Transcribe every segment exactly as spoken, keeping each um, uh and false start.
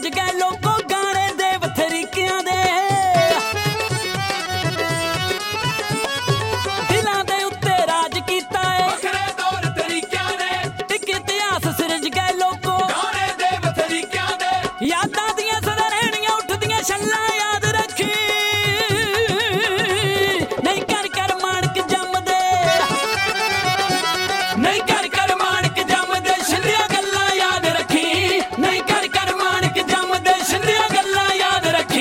ਸਿਰਜ ਗਏ ਲੋਕੋ ਗਾਣੇ ਦੇ ਬਥਰੀਕਿਆਂ ਦੇ ਦਿਲਾਂ ਦੇ ਉੱਤੇ ਰਾਜ ਕੀਤਾ ਏ ਵੱਖਰੇ ਤੌਰ ਤਰੀਕਿਆਂ ਦੇ ਇੱਕ ਇਤਿਹਾਸ ਸਿਰਜ ਗਏ ਲੋਕੋ ਗਾਣੇ ਦੇ ਬਥਰੀਕਿਆਂ ਦੇ ਯਾਦਾਂ ਦੀਆਂ ਸਦਾ ਰਹਿਣੀਆਂ ਉੱਠਦੀਆਂ ਛੱਲਾਂ ਯਾਦ ਰੱਖੀ ਨਹੀਂ ਕਰ ਕਰ ਮਾਣਕ ਜੰਮਦੇ ਨਹੀਂ ਕਰ ਕਰ ਮਾਣਕ ਜੰਮਦੇ ਛਿੰਦੀਆਂ ਗੱਲਾਂ ਯਾਦ ਰੱਖੀ ਨਹੀਂ ਕਰ ਕਰ ਮਾਣਕ ਜੰਮਦੇ ਛਿੰਦੀਆਂ ਗੱਲਾਂ ਯਾਦ ਰੱਖੀ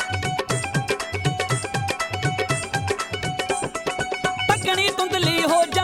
ਪੱਕਣੀ ਧੁੰਦਲੀ ਹੋ